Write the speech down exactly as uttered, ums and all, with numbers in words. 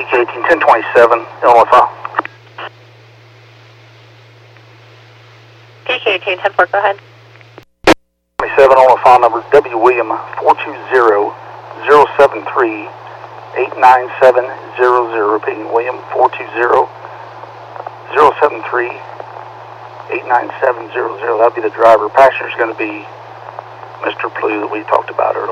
K eighteen, ten twenty-seven, Illinois file. K K eighteen, ten four, go ahead. twenty-seven, Illinois file number W. William, four two zero, zero seven three, eight nine seven zero zero. Repeating, William, four two zero, zero seven three, eight nine seven zero zero. That'll be the driver. Passenger's going to be Mister Plew that we talked about earlier.